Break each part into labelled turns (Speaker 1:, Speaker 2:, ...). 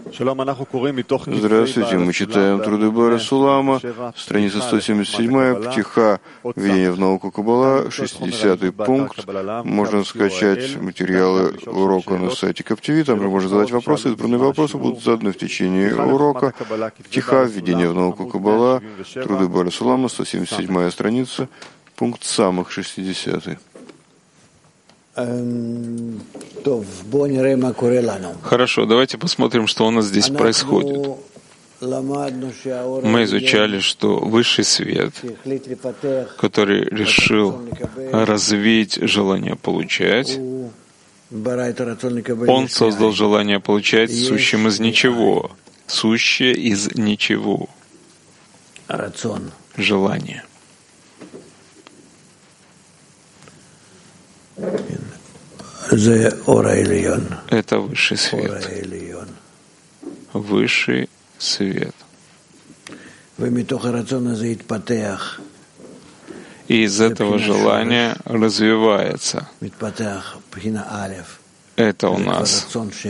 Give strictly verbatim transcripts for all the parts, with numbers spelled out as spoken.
Speaker 1: Здравствуйте, мы читаем труды Бара Сулама, страница сто семьдесят семь, Птиха, введение в науку Каббала, шестидесятый пункт. Можно скачать материалы урока на сайте Каптиви, там же можно задать вопросы, избранные вопросы будут заданы в течение урока. Птиха, введение в науку Каббала, труды Бара Сулама, сто семьдесят седьмая страница, пункт самых шестидесятый.
Speaker 2: Хорошо, давайте посмотрим, что у нас здесь происходит. Мы изучали, что высший свет, который решил развить желание получать, он создал желание получать сущим из ничего, сущее из ничего, желание. Это высший свет. Высший свет. И из этого желания развивается. Это у нас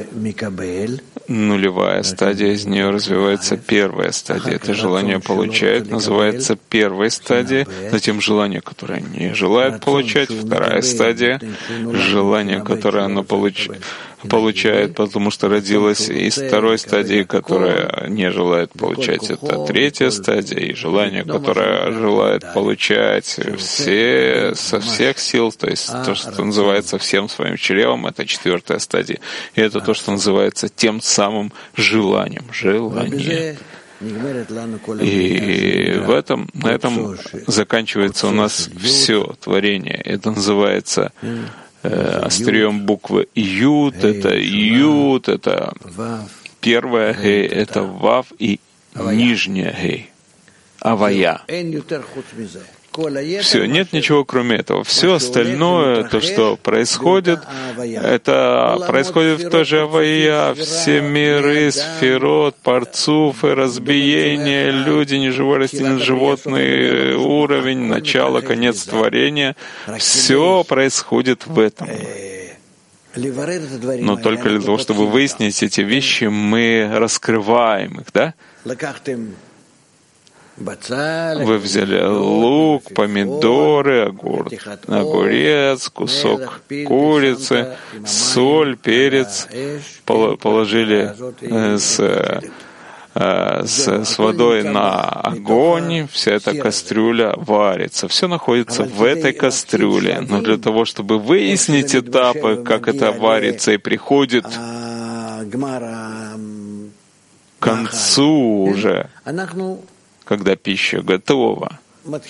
Speaker 2: нулевая стадия, из нее развивается первая стадия. Это желание получает, называется первой стадией. Затем желание, которое не желает получать, вторая стадия. Желание, которое оно получ... получает, потому что родилось из второй стадии, которая не желает получать. Это третья стадия. И желание, которое желает получать все, со всех сил, то есть то, что называется всем своим чревом, это четвертая стадия. И это то, что называется тем самым желанием. Желание. И в этом, на этом заканчивается у нас все творение. Это называется э, острием буквы Ют, это Ют, это первая Гей, это Вав и нижняя Гей, Авая. Все, нет ничего кроме этого. Все остальное, то, что происходит, это происходит в той же Авая. Все миры, сферот, парцуфы, разбиения, люди, неживой растительный, животный уровень, начало, конец творения. Все происходит в этом. Но только для того, чтобы выяснить эти вещи, мы раскрываем их, да? Вы взяли лук, помидоры, огур... огурец, кусок курицы, соль, перец, положили с, с, с водой на огонь, вся эта кастрюля варится. Все находится в этой кастрюле. Но для того, чтобы выяснить этапы, как это варится и приходит к концу уже, когда пища готова,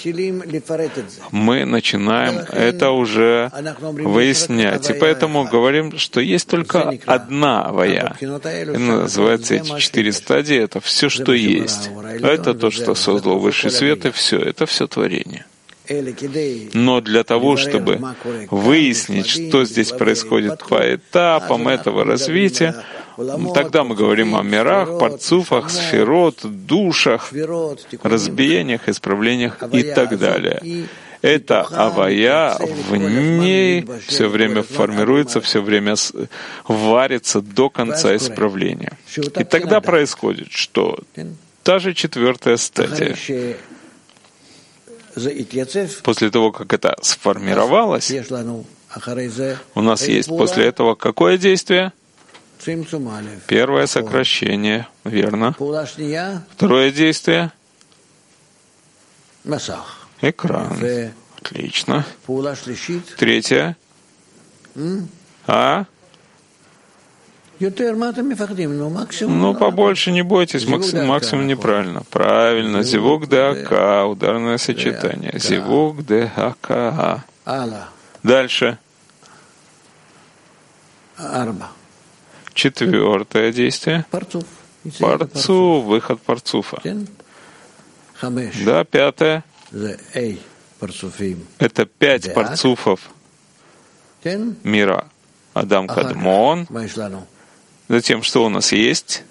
Speaker 2: мы начинаем это уже выяснять. И поэтому говорим, что есть только одна Авая. И называется эти четыре стадии, это все, что есть. Это то, что создал высший свет, и все. Это все творение. Но для того, чтобы выяснить, что здесь происходит по этапам этого развития, тогда мы говорим о мирах, парцуфах, сферот, душах, разбиениях, исправлениях и так далее. Это Авая, в ней все время формируется, все время варится до конца исправления. И тогда происходит, что та же четвертая стадия, после того, как это сформировалось, у нас есть после этого какое действие? Первое сокращение, верно. Второе действие — экран. Отлично. Третье. А? Ну, побольше не бойтесь, максимум, максимум неправильно. Правильно. Зивук ДАК, ударное сочетание. Зивук ДАК. Дальше. Четвертое действие. Парцуф, выход парцуфа. Да, пятое. Это пять парцуфов мира Адам Кадмон. Затем, что у нас есть?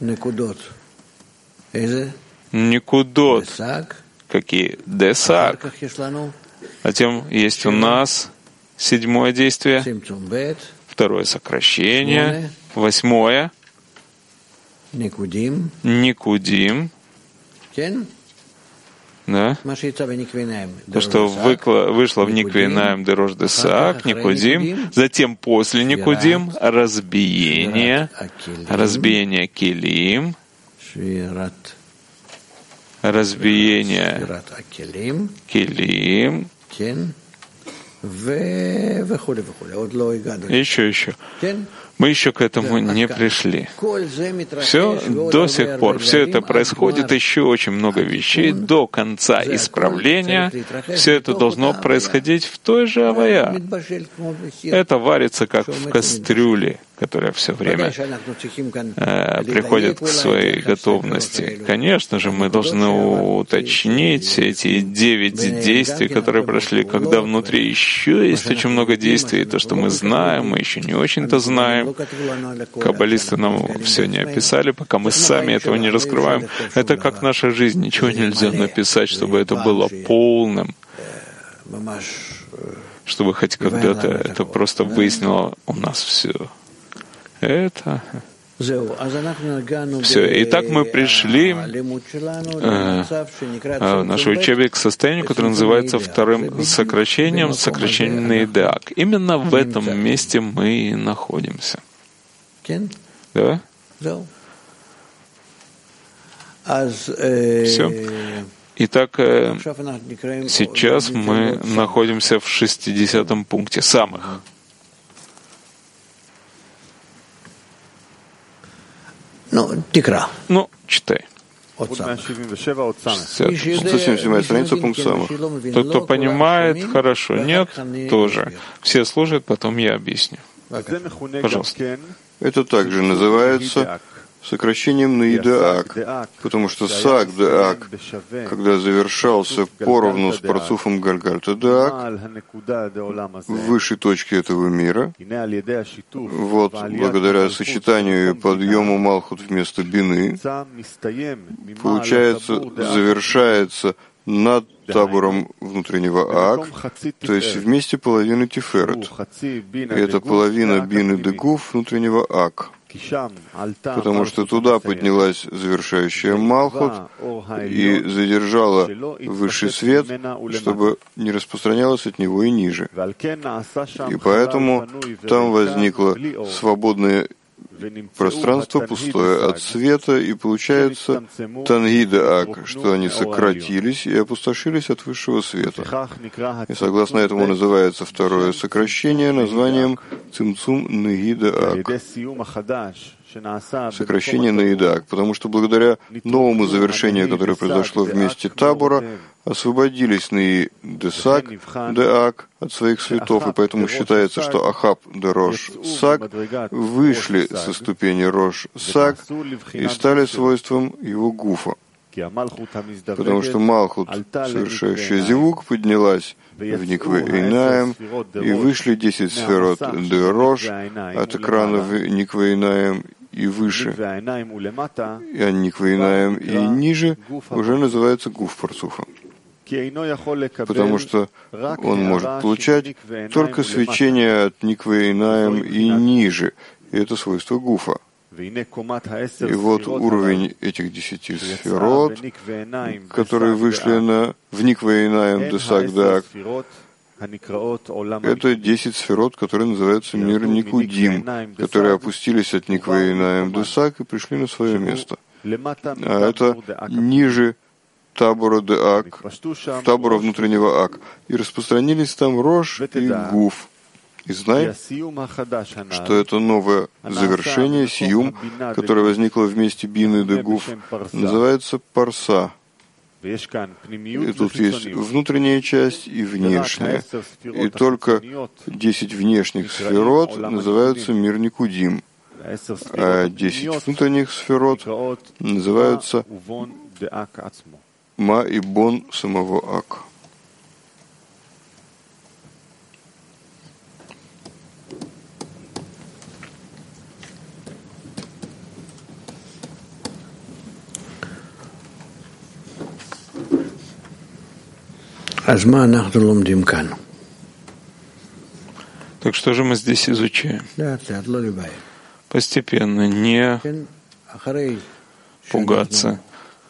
Speaker 2: Никудот. Какие? Десак. Затем есть у нас седьмое действие, второе сокращение, восьмое Никудим, да? То, что выкло, вышло в Никвейнаем Дерош Десаак, Никудим, затем после Никудим разбиение, разбиение Келим, разбиение Келим, еще, еще. Мы еще к этому не пришли. Все до сих пор. Все это происходит, еще очень много вещей. До конца исправления все это должно происходить в той же авая. Это варится как в кастрюле, которая все время э, приходит к своей готовности. Конечно же, мы должны уточнить эти девять действий, которые прошли, когда внутри еще есть очень много действий. То, что мы знаем, мы еще не очень-то знаем. Каббалисты нам все не описали, пока мы сами этого не раскрываем. Это как наша жизнь. Ничего нельзя написать, чтобы это было полным, чтобы хоть когда-то это просто выяснило у нас все. Это... Все. Итак, мы пришли э, в наш учебник к состоянию, которое называется вторым сокращением, сокращением Нейдеак. Именно в этом месте мы и находимся. Да? Все. Итак, сейчас мы находимся в шестидесятом пункте, самых.
Speaker 3: Ну, тикра.
Speaker 2: Ну, читай.
Speaker 1: сто семьдесят седьмая страница, пункт самых.
Speaker 2: Тот, кто понимает, хорошо. Нет, тоже. Все слушают, потом я объясню. Пожалуйста.
Speaker 1: Это также называется сокращением Наидаак, потому что Сак Деак, когда завершался поровну с парцуфом Гальгальта Деак, в высшей точке этого мира, вот, благодаря сочетанию и подъему Малхут вместо Бины, получается, завершается над табором внутреннего Ак, то есть вместе половины Тиферет. И это половина Бины Дегуф внутреннего Ак. Потому что туда поднялась завершающая Малхут и задержала высший свет, чтобы не распространялось от него и ниже. И поэтому там возникло свободное пространство, пустое от света, и получается Тангида-Ак, что они сократились и опустошились от высшего света. И согласно этому называется второе сокращение названием Цимцум Нагида-Ак. Сокращение Наидаак, потому что благодаря новому завершению, которое произошло в месте табора, освободились Наидесак, Деак от своих светов, и поэтому считается, что Ахаб де Рош Сак вышли со ступени Рош Сак и стали свойством его гуфа. Потому что Малхут, совершающая зевук, поднялась в Никве Эйнаем, и вышли десять сферот де Рош от экрана в Никве Эйнаем и выше, и Никве Эйнаем и ниже уже называется гуф парцуфа. Потому что он может получать только свечение от Никве Эйнаем и ниже, и это свойство гуфа. И вот уровень этих десяти сферот, которые вышли на, в Никве Эйнаем Десак Деак, это десять сферот, которые называются мир Никудим, которые опустились от Никве Эйнаем Десак и пришли на свое место. А это ниже табора Деак, табора внутреннего Ак, и распространились там Рош и Гуф. И знай, что это новое завершение, сиюм, которое возникло вместе Бины де Гуф, называется Парса. И тут есть внутренняя часть и внешняя. И только десять внешних сферот называются мир Никудим, а десять внутренних сферот называются Ма и Бон самого Ак.
Speaker 2: Так что же мы здесь изучаем? Постепенно, не пугаться.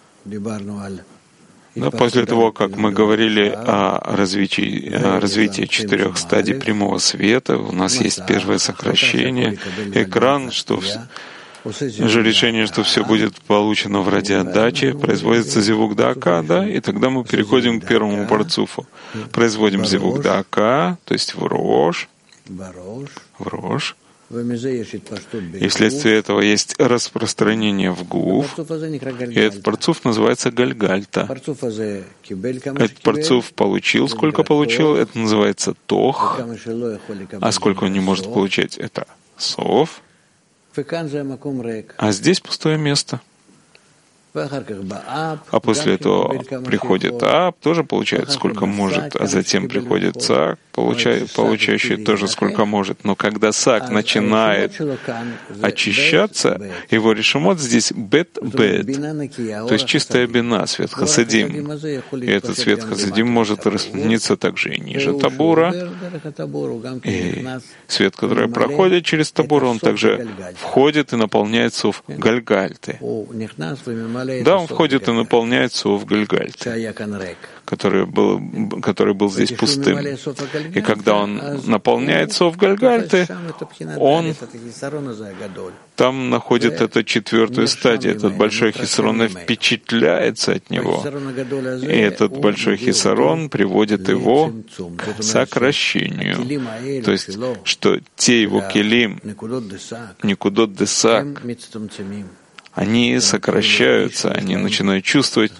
Speaker 2: Но после того, как мы говорили о развитии, о развитии четырех стадий прямого света, у нас есть первое сокращение, экран, что же решение, что все будет получено в ради отдачи, производится зивук дака, да, и тогда мы переходим к первому парцуфу. Производим зивук дака, то есть в рож, в рож. И вследствие этого есть распространение в гуф, и этот парцуф называется гальгальта. Этот парцуф получил, сколько получил, это называется тох, а сколько он не может получать, это сов, а здесь пустое место. А после этого приходит Ап, тоже получает сколько может, а затем приходит Сак, получай, получающий тоже сколько может. Но когда Сак начинает очищаться, его решимот здесь бет-бет, то есть чистая бина, свет хасадим. И этот свет хасадим может распространиться также и ниже табура. И свет, который проходит через табур, он также входит и наполняет суф гальгальты. Да, он входит и наполняет суф гальгальты, который был, который был здесь пустым. И когда он наполняет суф гальгальты, он там находит эту четвертую стадию, этот большой хисарон, и впечатляется от него. И этот большой хисарон приводит его к сокращению. То есть, что те его келим, никудот десак, они сокращаются, они начинают чувствовать,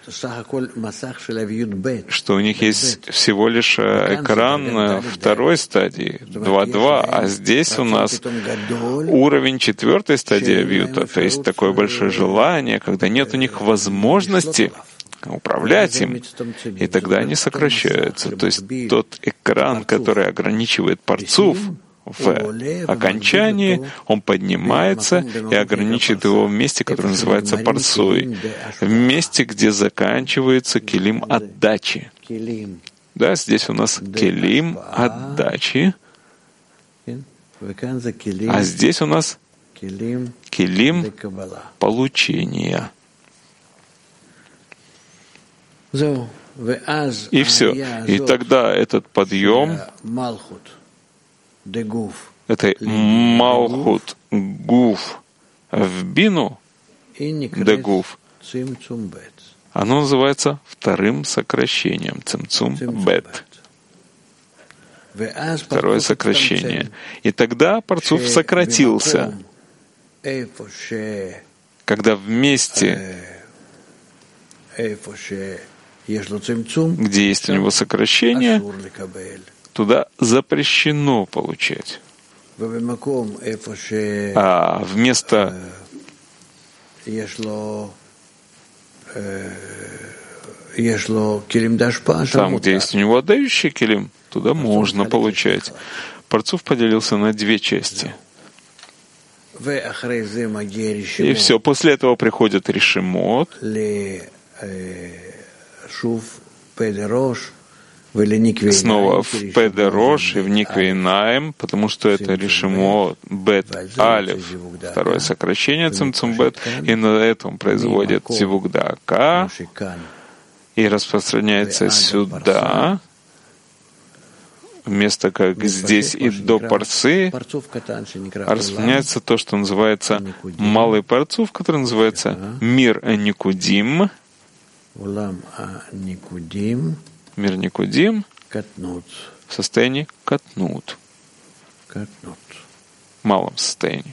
Speaker 2: что у них есть всего лишь экран второй стадии, два-два, а здесь у нас уровень четвертой стадии авьюта, то есть такое большое желание, когда нет у них возможности управлять им, и тогда они сокращаются. То есть тот экран, который ограничивает парцуф, в окончании он поднимается и ограничивает его в месте, которое называется парсой, в месте, где заканчивается келим отдачи. Да, здесь у нас келим отдачи, а здесь у нас келим получения. И все. И тогда этот подъем этой малхут гуф в бину де гуф, оно называется вторым сокращением, цимцум бет. Второе сокращение. И тогда парцуф сократился, когда вместе, где есть у него сокращение, туда запрещено получать. А вместо там, где есть у него отдающий келим, туда можно получать. Парцуф поделился на две части. И все, после этого приходит решимот, снова в Педерош и в Никве Инаим, потому что это решимо бет алиф, второе сокращение цимцум бет, и на этом производит зивук дака и распространяется сюда, вместо как здесь и до парсы, распространяется то, что называется малый парцуф, который называется мир никудим, мир никудим в состоянии катнут, в малом состоянии.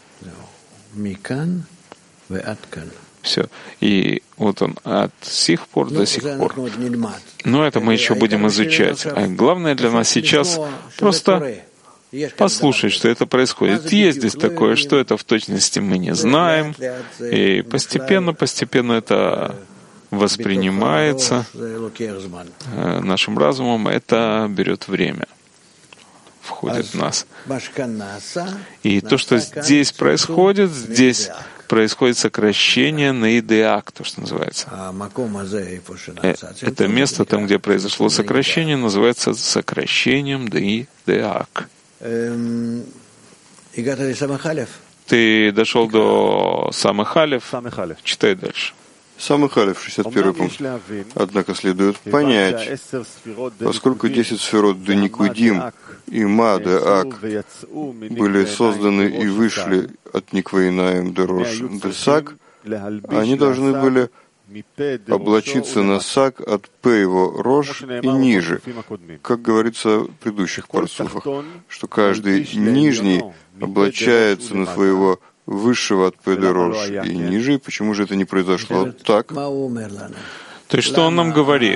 Speaker 2: Все. И вот он от сих пор до сих пор. Но это мы еще будем изучать. А главное для нас сейчас просто послушать, что это происходит. Есть здесь такое, что это в точности мы не знаем. И постепенно, постепенно это воспринимается нашим разумом, это берет время, входит в нас. И то, что здесь происходит, здесь происходит сокращение на идеак, то, что называется. Это место, там, где произошло сокращение, называется сокращением на идеак. Ты Ты дошел до самых алиф, читай дальше.
Speaker 1: Самых алиф, шестьдесят первый пункт. Однако следует понять, поскольку десять сферот Деникудим и Ма де Ак были созданы и вышли от Никвейнаем де Рош де Сак, они должны были облачиться на Сак от П его Рош и ниже, как говорится в предыдущих парцуфах, что каждый нижний облачается на своего высшего от П де Рош и ниже. Почему же это не произошло так?
Speaker 2: То есть что он нам говорит?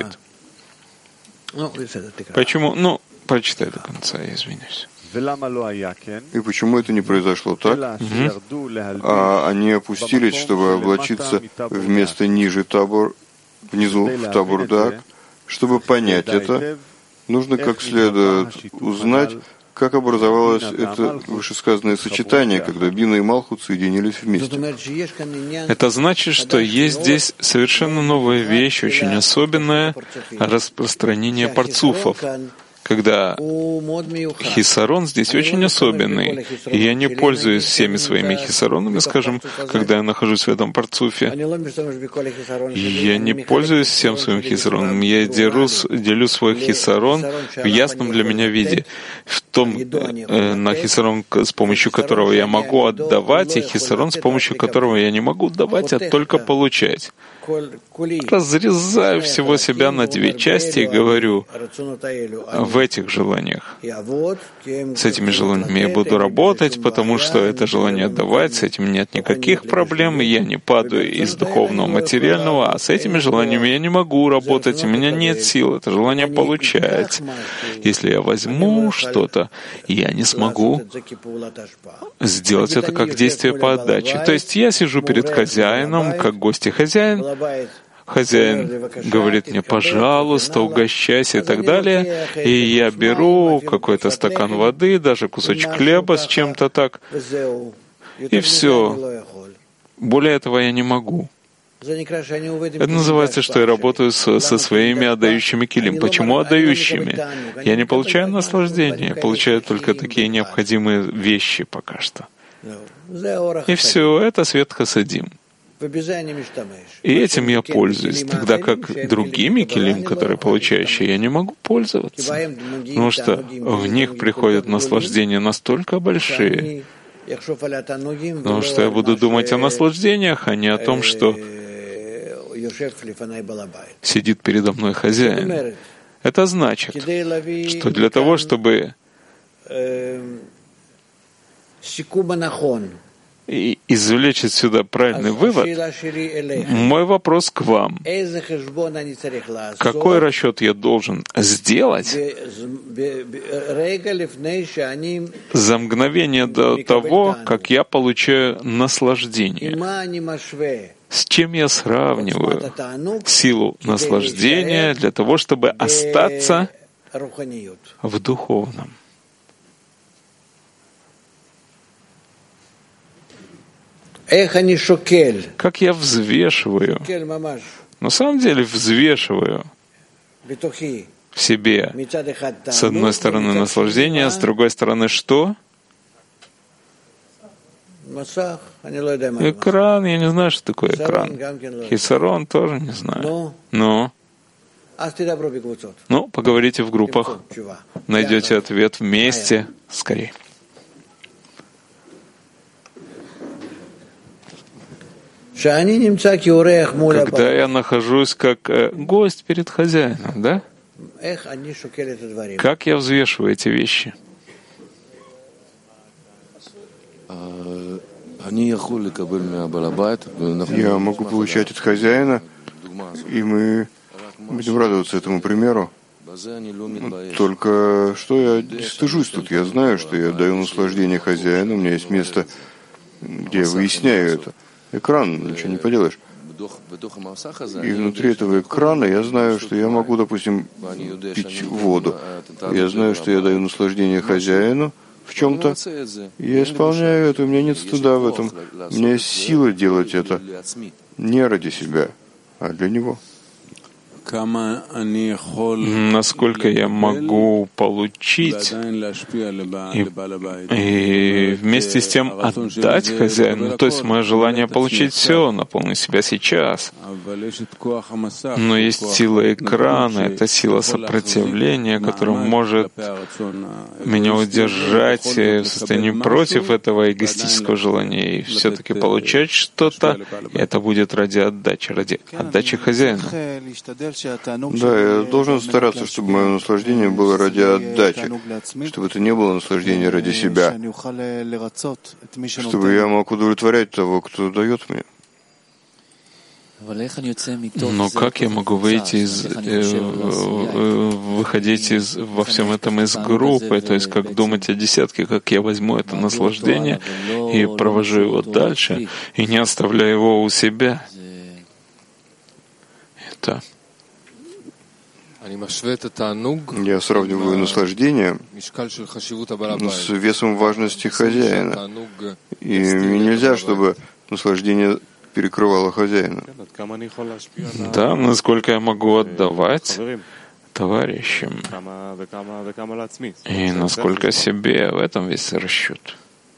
Speaker 2: Почему? Ну, прочитай до конца, я извиняюсь.
Speaker 1: И почему это не произошло так? Угу. А они опустились, чтобы облачиться вместо ниже табор, внизу в табор Дак. Чтобы понять это, нужно как следует узнать, как образовалось это вышесказанное сочетание, когда Бина и Малхут соединились вместе.
Speaker 2: Это значит, что есть здесь совершенно новая вещь, очень особенное распространение парцуфов, когда хисарон здесь очень особенный, и я не пользуюсь всеми своими хисаронами, скажем, когда я нахожусь в этом парцуфе. Я не пользуюсь всем своим хисароном, я делю, делю свой хисарон в ясном для меня виде, в том э, на хисарон, с помощью которого я могу отдавать, и хисарон, с помощью которого я не могу отдавать, а только получать. Разрезаю всего себя на две части и говорю в этих желаниях. С этими желаниями я буду работать, потому что это желание отдавать, с этим нет никаких проблем, и я не падаю из духовного материального, а с этими желаниями я не могу работать, у меня нет сил, это желание получать. Если я возьму что-то, я не смогу сделать это как действие по отдаче. То есть я сижу перед хозяином, как гость и хозяин, хозяин говорит мне, пожалуйста, угощайся и так далее, и я беру какой-то стакан воды, даже кусочек хлеба с чем-то так, и все. Более этого я не могу. Это называется, что я работаю со, со своими отдающими килим. Почему отдающими? Я не получаю наслаждения, я получаю только такие необходимые вещи пока что. И все, это свет хасадим. И этим я пользуюсь, тогда как другими килим, которые получающие, я не могу пользоваться, потому что в них приходят наслаждения настолько большие, потому что я буду думать о наслаждениях, а не о том, что сидит передо мной хозяин. Это значит, что для того, чтобы и извлечь отсюда правильный вывод, мой вопрос к вам. Какой расчет я должен сделать за мгновение до того, как я получаю наслаждение? С чем я сравниваю силу наслаждения для того, чтобы остаться в духовном? Как я взвешиваю, на самом деле взвешиваю в себе, с одной стороны, наслаждение, а с другой стороны, что? Экран, я не знаю, что такое экран. Хисарон тоже не знаю. Но, ну, поговорите в группах, найдете ответ вместе, скорее. Когда я нахожусь как э, гость перед хозяином, да? Как я взвешиваю эти вещи?
Speaker 1: Я могу получать от хозяина, и мы будем радоваться этому примеру. Только что я стыжусь тут. Я знаю, что я даю наслаждение хозяину, у меня есть место, где я выясняю это. Экран, ничего не поделаешь. И внутри этого экрана я знаю, что я могу, допустим, пить воду. Я знаю, что я даю наслаждение хозяину в чем-то. Я исполняю это, у меня нет стыда в этом. У меня есть сила делать это не ради себя, а для него.
Speaker 2: насколько я могу получить и, и вместе с тем отдать хозяину. То есть мое желание получить все, наполнить себя сейчас. Но есть сила экрана, это сила сопротивления, которая может меня удержать в состоянии против этого эгоистического желания и все-таки получать что-то, и это будет ради отдачи, ради отдачи хозяину.
Speaker 1: Да, я должен стараться, чтобы мое наслаждение было ради отдачи, чтобы это не было наслаждение ради себя, чтобы я мог удовлетворять того, кто дает мне.
Speaker 2: Но как я могу выйти из, э, выходить из, во всем этом из группы, то есть как думать о десятке, как я возьму это наслаждение и провожу его дальше, и не оставляю его у себя? Это...
Speaker 1: Я сравниваю наслаждение с весом важности хозяина. И мне нельзя, чтобы наслаждение перекрывало хозяина.
Speaker 2: Да, насколько я могу отдавать товарищам и насколько себе, в этом весь расчет.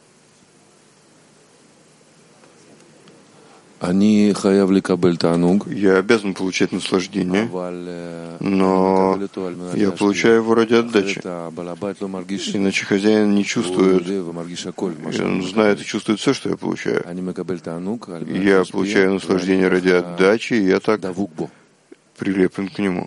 Speaker 1: Я обязан получать наслаждение, но я получаю его ради отдачи. Иначе хозяин не чувствует, он знает и чувствует все, что я получаю. Я получаю наслаждение ради отдачи, и я так прилеплен к нему.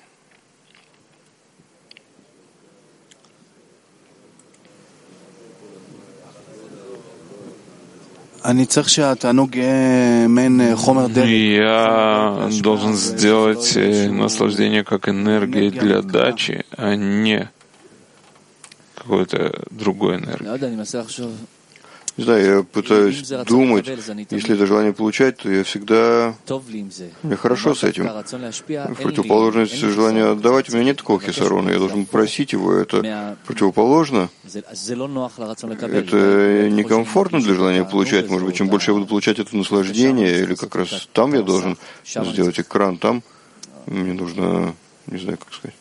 Speaker 2: Я должен сделать наслаждение как энергии для отдачи, а не какой-то другой энергии.
Speaker 1: Не знаю, я пытаюсь думать, если это желание получать, то я всегда... Мне хорошо с этим. В противоположность желанию отдавать, у меня нет такого хисарона, я должен просить его, это противоположно. Это некомфортно для желания получать. Может быть, чем больше я буду получать это наслаждение, или как раз там я должен сделать экран, там мне нужно, не знаю, как сказать.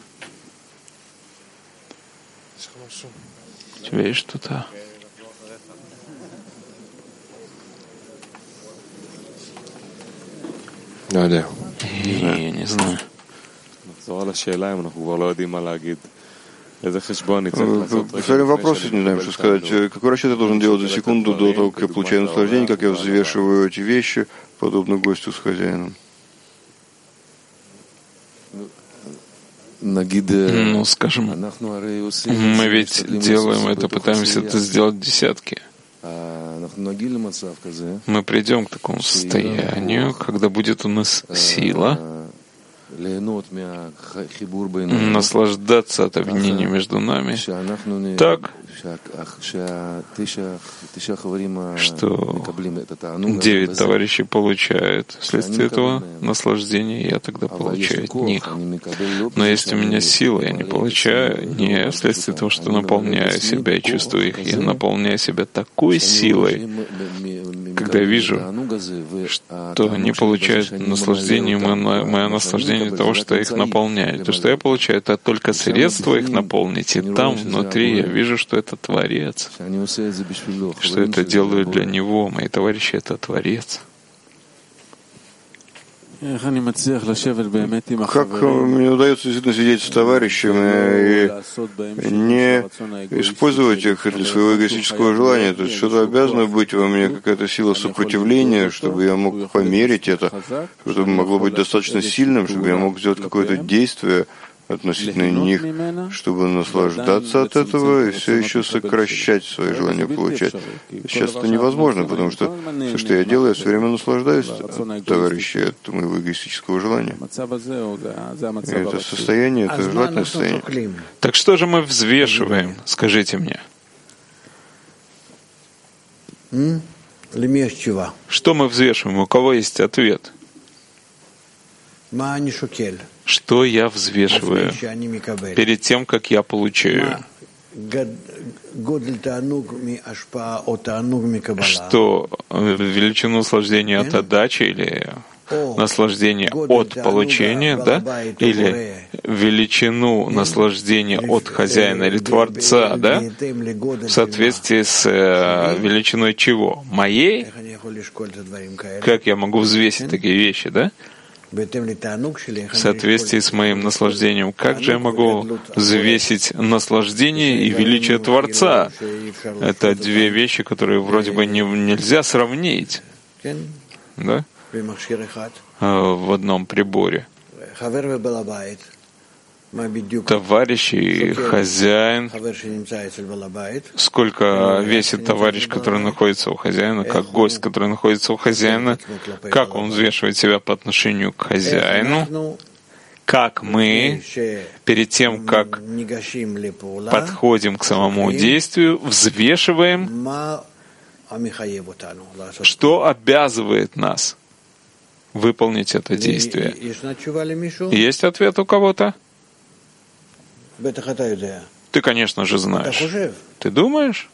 Speaker 2: У тебя есть что-то?
Speaker 1: Да, да.
Speaker 2: Я не знаю.
Speaker 1: Повторяем вопрос, не знаем, что сказать. Какой расчет я должен делать за секунду до того, как я получаю наслаждение, как я взвешиваю эти вещи, подобно гостю с хозяином?
Speaker 2: Ну, скажем, мы ведь делаем это, пытаемся это сделать в десятке. Мы придем к такому состоянию, когда будет у нас сила наслаждаться от объединения между нами так, что девять товарищей получают вследствие этого наслаждения, я тогда получаю от них. Но если у меня сила, я не получаю не вследствие того, что наполняю себя и чувствую их, я наполняю себя такой силой, когда я вижу, что они получают наслаждение, мое наслаждение того, что их наполняет. То, что я получаю, это только средство их наполнить, и там внутри я вижу, что это Творец, что это делаю для Него, мои товарищи — это Творец.
Speaker 1: Как мне удается действительно сидеть с товарищами и не использовать их для своего эгоистического желания? То есть что-то обязано быть во мне, какая-то сила сопротивления, чтобы я мог померить это, чтобы могло быть достаточно сильным, чтобы я мог сделать какое-то действие относительно них, чтобы наслаждаться от этого и все еще сокращать свое желание получать. Сейчас это невозможно, потому что все, что я делаю, я все время наслаждаюсь от товарищей, от моего эгоистического желания. И это состояние, это желательное состояние.
Speaker 2: Так что же мы взвешиваем, скажите мне? Что мы взвешиваем? У кого есть ответ? Что я взвешиваю перед тем, как я получаю? Что величину наслаждения от отдачи или наслаждения от получения, да, или величину наслаждения от хозяина или Творца, да, в соответствии с э, величиной чего? Моей? Как я могу взвесить такие вещи, да? В соответствии с моим наслаждением, как же я могу взвесить наслаждение и величие Творца? Это две вещи, которые вроде бы не, нельзя сравнить, да? В одном приборе. Товарищ и хозяин, сколько весит товарищ, который находится у хозяина, как гость, который находится у хозяина, как он взвешивает себя по отношению к хозяину, как мы, перед тем, как подходим к самому действию, взвешиваем, что обязывает нас выполнить это действие. Есть ответ у кого-то? Ты, конечно же, знаешь. Ты думаешь?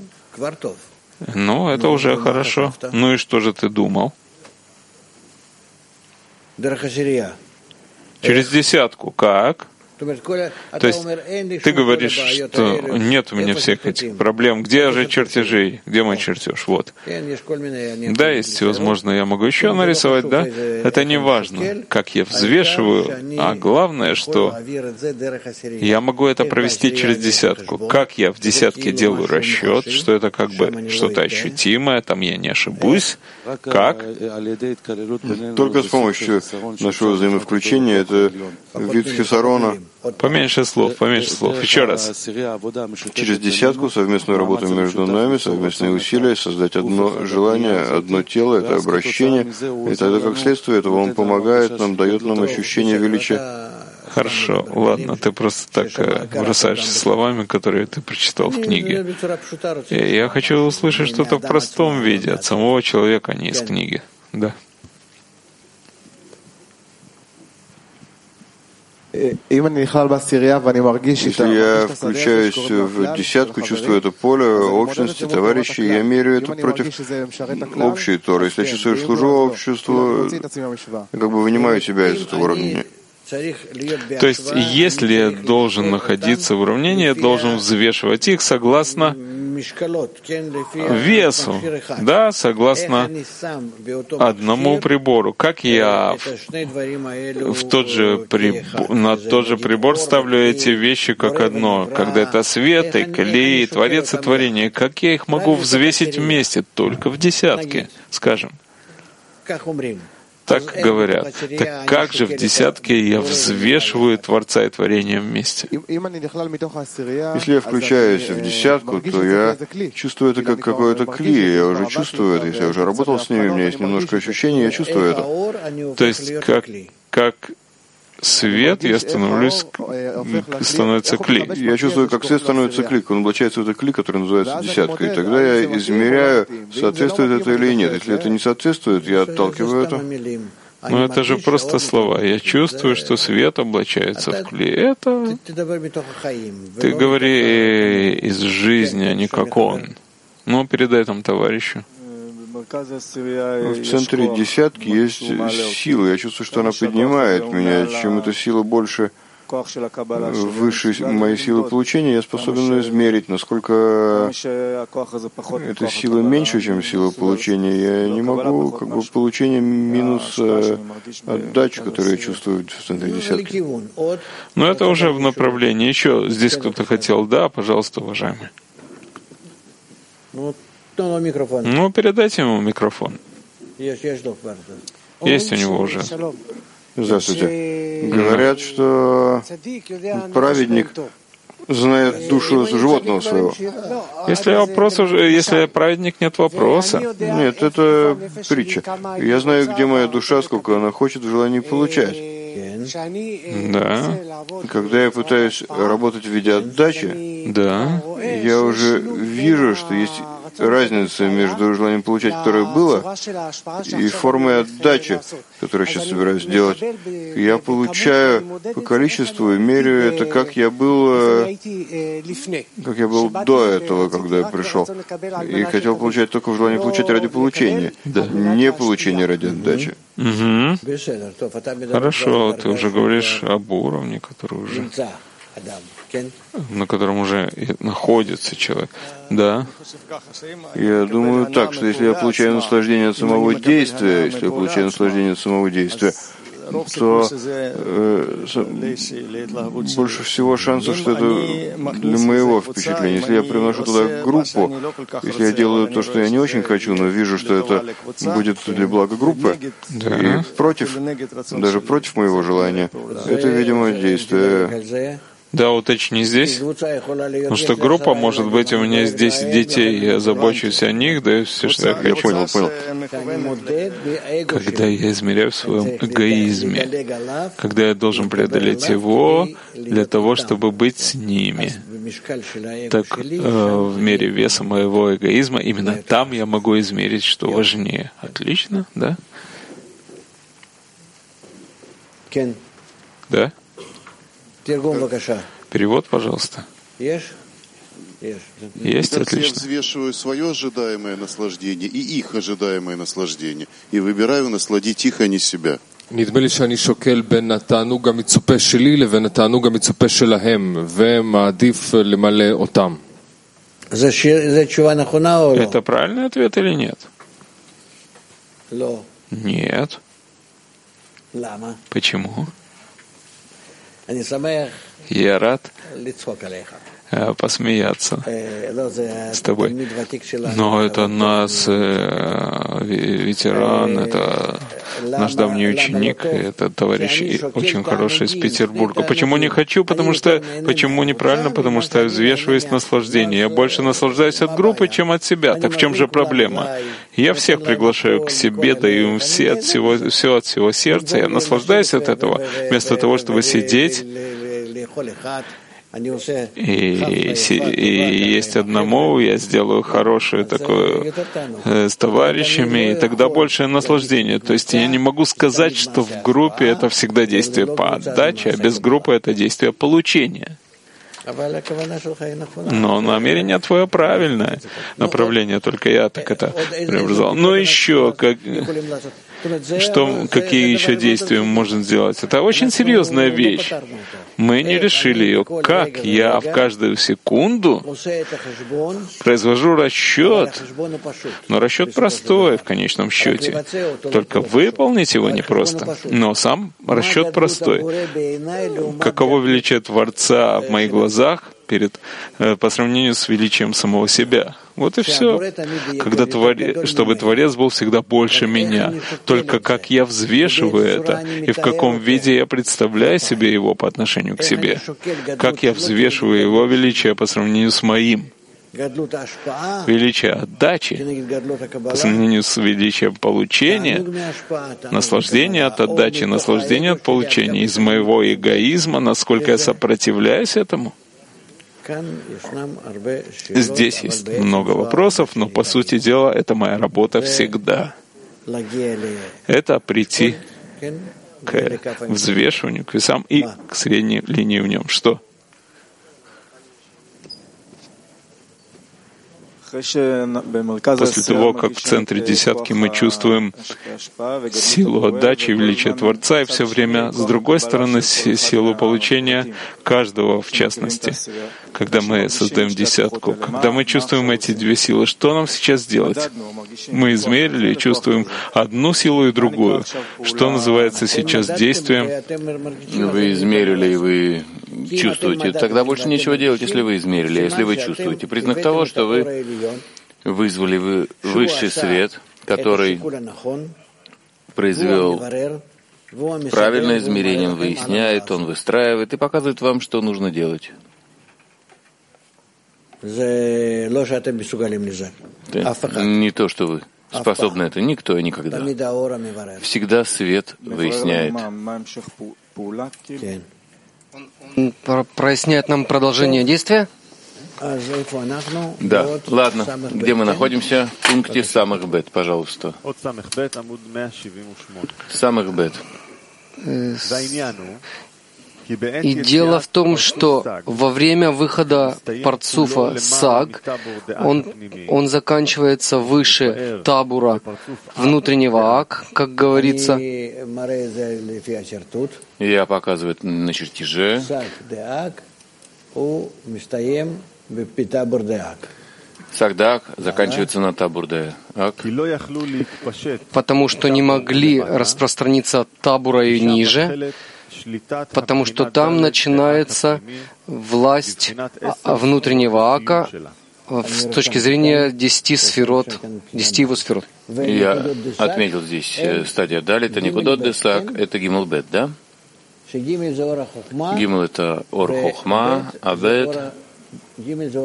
Speaker 2: Ну, это уже хорошо. Ну и что же ты думал? Через десятку. Как? То есть ты говоришь, что нет у меня всех этих проблем. Где же чертежи? Где мой чертеж? Вот. Да, есть всевозможно, я могу еще нарисовать, да? Это не важно, как я взвешиваю, а главное, что я могу это провести через десятку. Как я в десятке делаю расчет, что это как бы что-то ощутимое, там я не ошибусь. Как?
Speaker 1: Только с помощью нашего взаимовключения, это вид хисарона.
Speaker 2: Поменьше слов, поменьше слов. Еще раз.
Speaker 1: Через десятку совместную работу между нами, совместные усилия, создать одно желание, одно тело, это обращение. И тогда, как следствие этого, он помогает нам, дает нам ощущение величия.
Speaker 2: Хорошо, ладно, ты просто так бросаешься словами, которые ты прочитал в книге. И я хочу услышать что-то в простом виде, от самого человека, а не из книги. Да.
Speaker 1: Если я включаюсь в десятку, чувствую это поле общности, товарищей, я меряю это против общей Торы. Если я чувствую, что служу обществу, я как бы вынимаю себя из этого уравнения.
Speaker 2: То есть, если я должен находиться в уравнении, я должен взвешивать их согласно весу, да, согласно одному прибору. Как я в, в тот же прибор, на тот же прибор ставлю эти вещи как одно, когда это свет и клей, творец и творение, как я их могу взвесить вместе? Только в десятке, скажем. Так говорят. Так как же в десятке я взвешиваю Творца и творение вместе?
Speaker 1: Если я включаюсь в десятку, то я чувствую это как какое-то кли, я уже чувствую это. Если я уже работал с ними, у меня есть немножко ощущений, я чувствую это.
Speaker 2: То есть как, как свет, я становлюсь, становится кли.
Speaker 1: Я чувствую, как свет становится кли, он облачается в это кли, который называется десяткой. И тогда я измеряю, соответствует это или нет. Если это не соответствует, я отталкиваю это.
Speaker 2: Но это же просто слова. Я чувствую, что свет облачается в кли. Это ты говори из жизни, а не как он. Ну, передай там товарищу.
Speaker 1: В центре десятки есть сила. Я чувствую, что она поднимает меня. Чем эта сила больше, выше моей силы получения, я способен измерить, насколько эта сила меньше, чем сила получения. Я не могу, как бы, получение минус отдачу, которую я чувствую в центре десятки.
Speaker 2: Но это уже в направлении. Еще здесь кто-то хотел. Да, пожалуйста, уважаемый. Ну, передайте ему микрофон. Есть у него уже.
Speaker 1: Здравствуйте. Говорят, что праведник знает душу животного своего.
Speaker 2: Если вопрос уже, если праведник, нет вопроса.
Speaker 1: Нет, это притча. Я знаю, где моя душа, сколько она хочет в желании получать.
Speaker 2: Да.
Speaker 1: Когда я пытаюсь работать в виде отдачи,
Speaker 2: да,
Speaker 1: я уже вижу, что есть разница между желанием получать, которое было, и формой отдачи, которую я сейчас собираюсь делать. Я получаю по количеству и меряю это, как я был, как я был до этого, когда я пришел. И хотел получать только в желании получать ради получения, да. Не получение ради отдачи.
Speaker 2: Угу. Хорошо, ты уже говоришь об уровне, который уже, на котором уже находится человек. Да.
Speaker 1: Я думаю так, что если я получаю наслаждение от самого действия, если я получаю наслаждение от самого действия, то э, больше всего шансов, что это для моего впечатления. Если я приношу туда группу, если я делаю то, что я не очень хочу, но вижу, что это будет для блага группы, да. И против, даже против моего желания, это, видимо, действие.
Speaker 2: Да, уточни здесь. Потому что группа, может быть, у меня есть десять детей, я забочусь о них, да и все, что я хочу.
Speaker 1: Я понял, понял.
Speaker 2: Когда я измеряю в своем эгоизме, когда я должен преодолеть его для того, чтобы быть с ними, так э, в мере веса моего эгоизма, именно там я могу измерить, что важнее. Отлично, да? Да? Перевод, пожалуйста. Есть? Есть, отлично.
Speaker 4: Я взвешиваю свое ожидаемое наслаждение и их ожидаемое наслаждение, и выбираю насладить их, а не себя.
Speaker 5: נדמה לי שאני שוקל בין התענוג המצופה שלי לבין התענוג המצופה שלהם, ומעדיף למלא אותם.
Speaker 2: Это правильный ответ или нет? Нет. Почему? Я рад посмеяться с тобой. Но это нас, ветеран, это наш давний ученик, это товарищ очень хороший из Петербурга. Почему не хочу? Потому что, почему неправильно? Потому что я взвешиваюсь наслаждение. Я больше наслаждаюсь от группы, чем от себя. Так в чем же проблема? Я всех приглашаю к себе, даю им все от всего, все от всего сердца. Я наслаждаюсь от этого, вместо того, чтобы сидеть И, и есть одному, я сделаю хорошее такое э, с товарищами, и тогда большее наслаждение. То есть я не могу сказать, что в группе это всегда действие по отдаче, а без группы это действие получения. Но намерение твое правильное направление, только я так это преобразовал. Но еще, как, что, какие еще действия можно сделать? Это очень серьезная вещь. Мы не решили ее. Как я в каждую секунду произвожу расчет, но расчет простой в конечном счете. Только выполнить его непросто, но сам расчет простой. Каково величие Творца в моих глазах перед, по сравнению с величием самого себя? Вот и все. Когда творец, чтобы Творец был всегда больше меня. Только как я взвешиваю это, и в каком виде я представляю себе его по отношению к себе. Как я взвешиваю его величие по сравнению с моим. Величие отдачи по сравнению с величием получения, наслаждение от отдачи, наслаждение от получения. Из моего эгоизма, насколько я сопротивляюсь этому. Здесь есть много вопросов, но, по сути дела, это моя работа всегда. Это прийти к взвешиванию, к весам и к средней линии в нем. Что? После того, как в центре десятки мы чувствуем силу отдачи и величие Творца, и все время, с другой стороны, силу получения каждого в частности. Когда мы создаем десятку, когда мы чувствуем эти две силы, что нам сейчас делать? Мы измерили и чувствуем одну силу и другую. Что называется сейчас действием?
Speaker 6: Вы измерили, и вы чувствуете. Тогда больше нечего делать, если вы измерили, если вы чувствуете. Признак того, что вы вызвали вы высший свет, который произвел правильное измерение, он выясняет, он выстраивает и показывает вам, что нужно делать. Это не то, что вы способны это, никто и никогда. Всегда свет выясняет.
Speaker 7: Он проясняет нам продолжение действия?
Speaker 6: Да, ладно. Где мы находимся? В пункте самых бет, пожалуйста. Самых бет.
Speaker 5: И дело в том, что во время выхода парцуфа саг, он, он заканчивается выше табура внутреннего ак, как говорится.
Speaker 6: Я показываю на чертеже. Сагдак заканчивается на табур-де ак.
Speaker 5: Потому что не могли распространиться от табура и ниже, потому что там начинается власть внутреннего ака с точки зрения десяти сферот, десяти его сферот.
Speaker 6: Я отметил здесь стадия Далит, это Никудот Десак, это Гимл Бет, да? Гимл — это Ор Хохма, а Бет —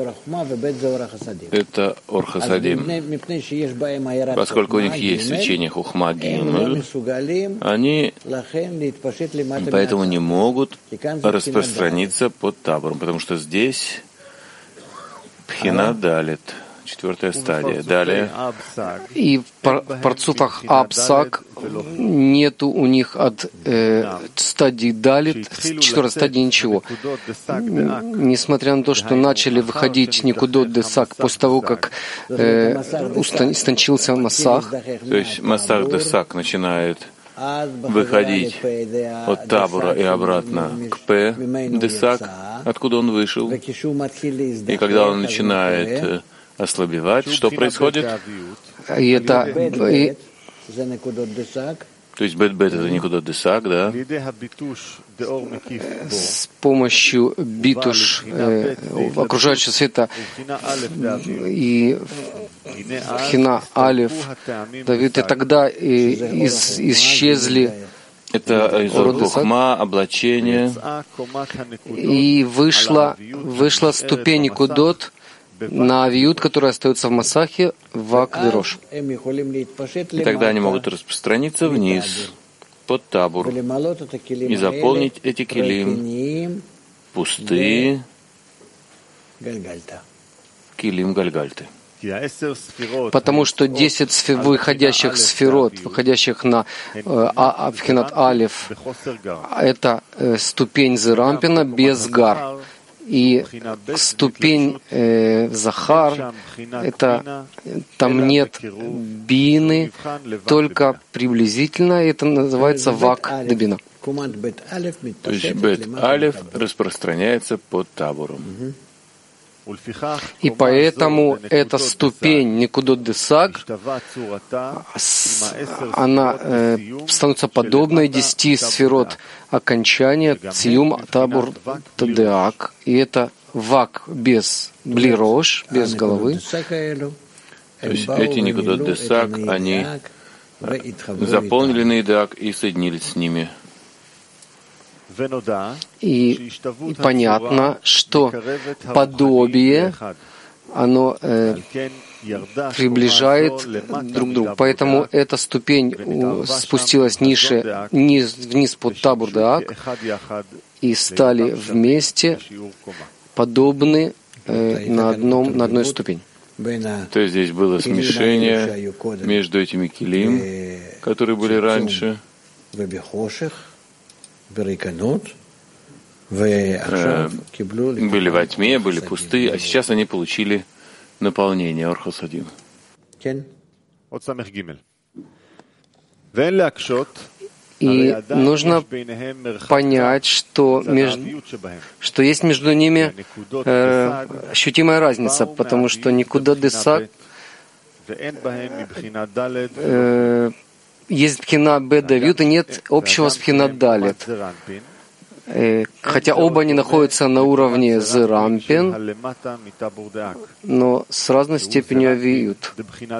Speaker 6: это Ор Хасадим. Поскольку у них есть свечение Хохма Гимл, они поэтому не могут распространиться под табором, потому что здесь Пхина Далит, четвертая стадия. Далее.
Speaker 5: И в парцуфах Абсак нету у них от э, стадии Далит, четвертой стадии ничего. Несмотря на то, что начали выходить Никудот Десак после того, как э, истончился Масах.
Speaker 6: То есть Масах Десак начинает выходить от табора и обратно к П Десак, откуда он вышел. И когда он начинает ослабевать, что происходит?
Speaker 5: И это, и...
Speaker 6: То есть бет-бет — это Никудот Десак, да?
Speaker 5: С помощью битуш э, окружающего света и хина алиф Давид, и тогда и, из, исчезли
Speaker 6: это хохма, облачение,
Speaker 5: и вышла, вышла ступень Никудот на авиют, который остается в Масахе, в Ак-Дерош.
Speaker 6: И тогда они могут распространиться вниз, под табур, и заполнить эти килим пустые килим гальгальты.
Speaker 5: Потому что десять сфер, выходящих сферот, выходящих на Абхинат э, Алиф, это э, ступень Зерампина без гар. И ступень э, Захар, это там нет бины, только приблизительно, это называется вак дебина.
Speaker 6: То есть бет алиф распространяется под табором.
Speaker 5: И поэтому эта ступень Никудот Десак, она э, становится подобной десяти сферот окончания Циюм Табур Деак. И это вак без блирош, без головы.
Speaker 6: То есть эти Никудот Десак, они заполнили Нейдак и соединились с ними.
Speaker 5: И понятно, что подобие, оно э, приближает друг к другу. Поэтому эта ступень спустилась ниже, вниз, вниз под Табур Деак, и стали вместе подобны э, на, одном, на одной ступени.
Speaker 6: То есть здесь было смешение между этими килим, которые были раньше, были во тьме, были пустые, а сейчас они получили наполнение Орхосадим.
Speaker 5: И нужно понять, что, между, что есть между ними э, ощутимая разница, потому что Никудот Десак э, есть Пхина Бет Давид, и нет общего с Пхина Далит. Хотя оба они находятся на уровне Зерампин, но с разной степенью авиют.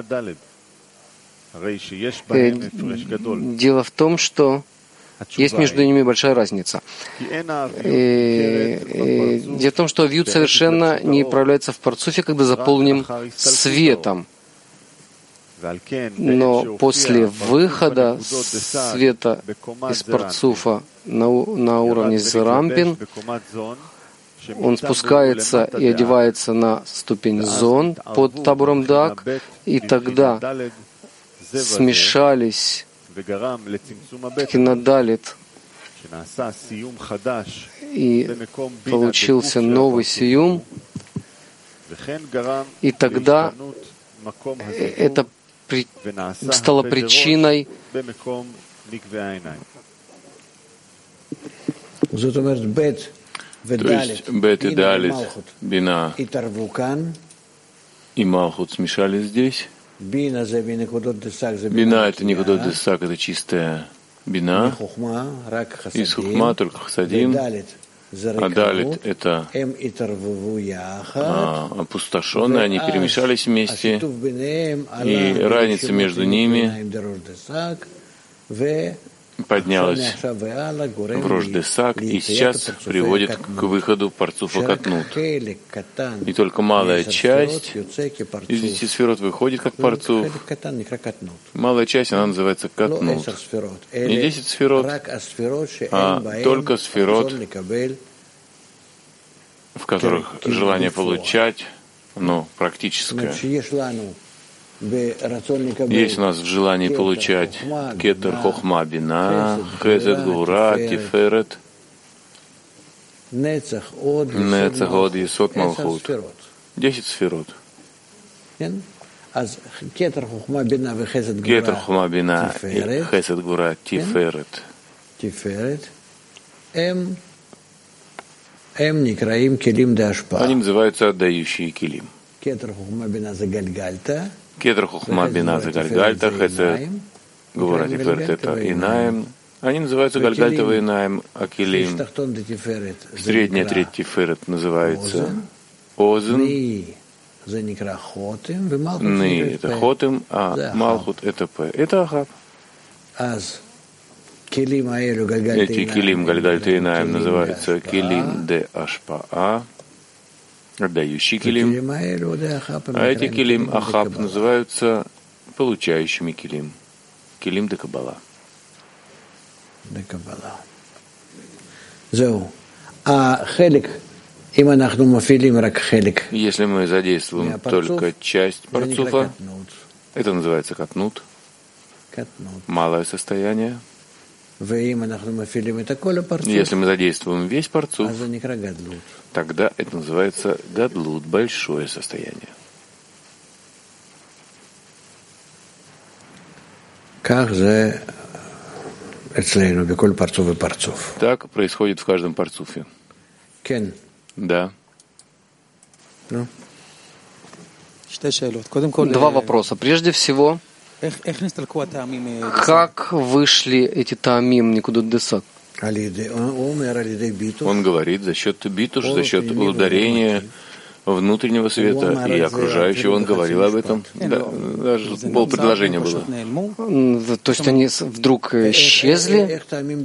Speaker 5: Дело в том, что есть между ними большая разница. И, и, дело в том, что авиют совершенно не проявляется в парцуфе, когда заполним светом. Но после выхода света из парцуфа на, на уровне Зерампин, он спускается и одевается на ступень зон под табором Даг, и тогда смешались Кинадалит, и получился новый сиюм, и тогда это при... стало причиной
Speaker 6: То есть Бет и Далит, Бина и Малхут смешались здесь. Бина — это не Никудот Десак, это чистая бина. Из Хухма только Хасадим. А Далит — это а, опустошенные, они перемешались вместе, и разница между ними поднялась в Рош Десак и сейчас приводит к выходу Парцуфа Катнут. И только малая часть из десяти сферот выходит как Парцуф. Малая часть, она называется Катнут. Не десять сферот, а только сферот, в которых желание получать, ну, практическое. Есть у нас в желании получать кетер хохма бина, хесед гура, тиферет, нецах од есот малхут. Десять сферот. Кетер хохма бина и хесед гура, тиферет. Они называются отдающие килим. Кетер хохма бина за гальгальта, хесед гура, тиферет — это инаем. Они называются гальгальтовые инаем, а килим, средняя треть тиферет, называется озен. Ны — это хотем, а малхут — это п. Это ахаб. Эти килим гальгальтовые инаем называются килим де ашпаа, отдающий килим, а эти килим ахаб называются получающими килим, килим де каббала. Если мы задействуем только часть парцуфа, это называется катнут, малое состояние. Если мы задействуем весь парцуф, тогда это называется гадлут, большое состояние. Так происходит в каждом парцуфе. Да.
Speaker 5: Два вопроса. Прежде всего, как вышли эти таамим Никудот Десак?
Speaker 6: Он говорит, за счет битуш, за счет ударения внутреннего света и окружающего, он говорил об этом. Да, даже полпредложения было.
Speaker 5: То есть они вдруг исчезли?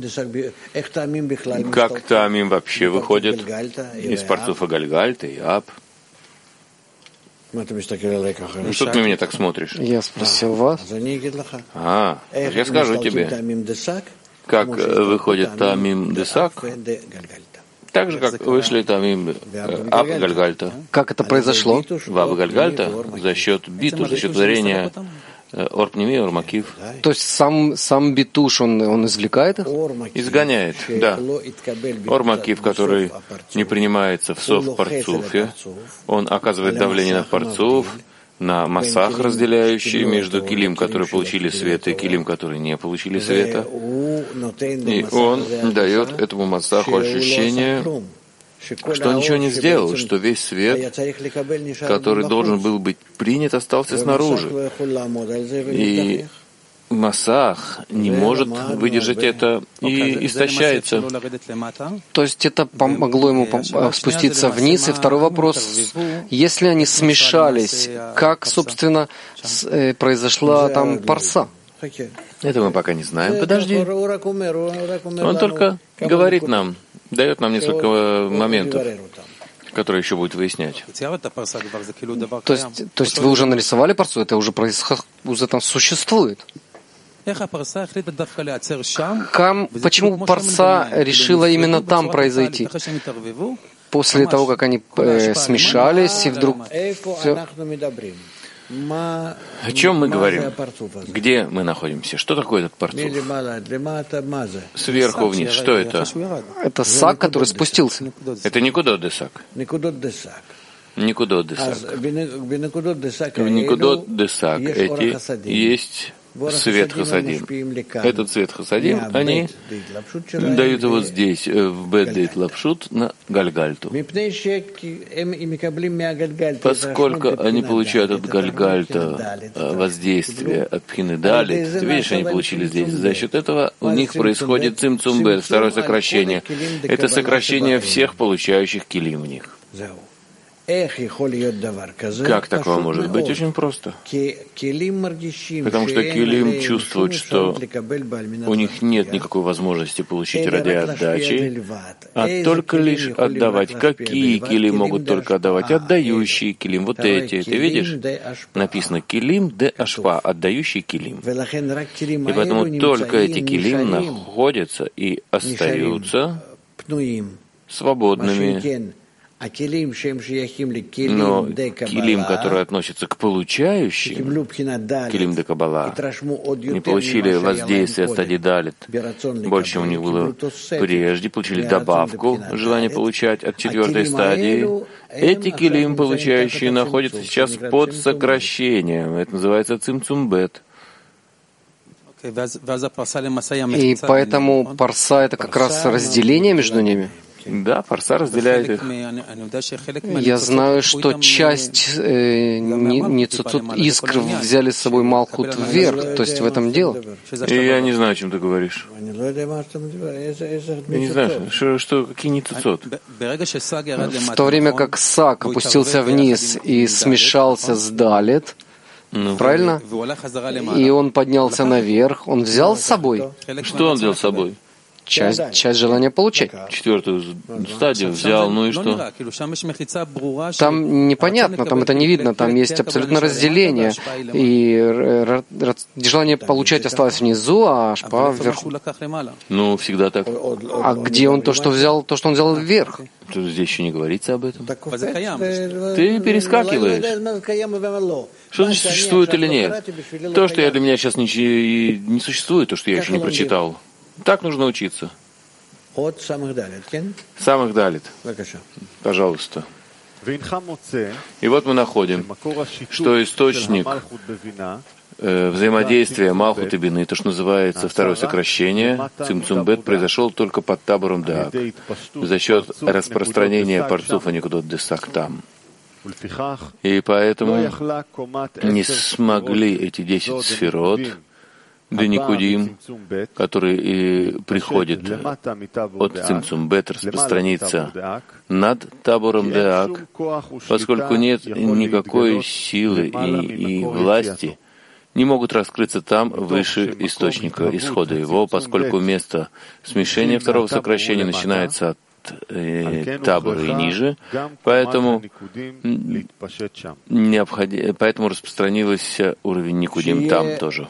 Speaker 6: Как таамим вообще выходит из парцуфа Гальгальта и Аб? Ну, что ты на меня так смотришь?
Speaker 5: Я спросил вас.
Speaker 6: А, я скажу тебе, как выходит таамим Десак, так же, как вышли таамим Аб Гальгальта.
Speaker 5: Как это произошло?
Speaker 6: В Аб Гальгальта за счет битуш, за счет ударения Орпними, Ормакив.
Speaker 5: То есть сам, сам битуш, он, он извлекает их?
Speaker 6: Изгоняет, да. Ормакив, который не принимается в сов парцуфе, он оказывает давление на парцуф, на массах, разделяющие между килим, которые получили свет, и килим, которые не получили света. И он дает этому массаху ощущение, что он ничего не сделал, что весь свет, который должен был быть принят, остался снаружи. И массах не может выдержать это и истощается.
Speaker 5: То есть это помогло ему спуститься вниз. И второй вопрос, если они смешались, как, собственно, произошла там парса?
Speaker 6: Это мы пока не знаем. Подожди. Он только говорит нам, дает нам несколько моментов, которые еще будет выяснять.
Speaker 5: То есть, то есть вы уже нарисовали парсу, это уже происход... уже там существует. Кам... Почему парса решила именно там произойти? после того, как они э, смешались, и вдруг все.
Speaker 6: О чем мы говорим? Где мы находимся? Что такое этот парцуф? Сверху вниз. Что это?
Speaker 5: Это сак, который спустился.
Speaker 6: Это никудот десак. Никудот десак. В никудот десак эти есть свет хасадим. Этот свет хасадим, они дают его здесь, в бет-дейт лапшут, на гальгальту. Поскольку они получают от гальгальта воздействие от пхины далит, ты видишь, они получили здесь. За счет этого у них происходит цимцум бет, второе сокращение. Это сокращение всех получающих килим в них. Как такого может быть? Очень просто. Потому что килим чувствуют, что у них нет никакой возможности получить ради отдачи, а только лишь отдавать. Какие килим могут только отдавать? Отдающие килим. Вот эти. Ты видишь? Написано килим де ашпа, отдающий килим. И поэтому только эти килим находятся и остаются свободными. Но килим, которые относятся к получающим, килим де Каббала, не получили воздействие стадии далит. Больше у них было прежде, получили добавку, желание получать от четвертой стадии. Эти килим, получающие, находятся сейчас под сокращением. Это называется цимцум бет.
Speaker 5: И поэтому парса — это как раз разделение между ними.
Speaker 6: Да, парса разделяет их.
Speaker 5: Я знаю, что часть э, ницуцут искр взяли с собой Малхут вверх, то есть в этом дело.
Speaker 6: И я не знаю, о чем ты говоришь. Я не знаю, что, что какие ницуцут.
Speaker 5: В то время как сак опустился вниз и смешался с далет, ну. Правильно? И он поднялся наверх, он взял с собой.
Speaker 6: Что он взял с собой?
Speaker 5: Часть, часть желания получать.
Speaker 6: Четвертую стадию взял, ну и что?
Speaker 5: Там непонятно, там это не видно, там есть абсолютно разделение. И желание получать осталось внизу, а шпа вверху.
Speaker 6: Ну, всегда так.
Speaker 5: А где он то, что взял, то, что он взял вверх?
Speaker 6: Тут здесь еще не говорится об этом. Ты перескакиваешь. Что значит существует или нет? То, что я для меня сейчас не, не существует, то, что я еще не прочитал. Так нужно учиться. Самых далит. Пожалуйста. И вот мы находим, что источник э, взаимодействия Малхут и Бины, то, что называется второе сокращение, цимцум бет, произошел только под табором Даак, за счет распространения парцуфа никудот десак там. И поэтому не смогли эти десять сферот, Деникудим, который и приходит от цимцум бет, распространиться над табором Даак, поскольку нет никакой силы и, и власти, не могут раскрыться там выше источника, исхода его, поскольку место смешения второго сокращения начинается от э, табора и ниже, поэтому, необходи... поэтому распространился уровень Никудим там тоже.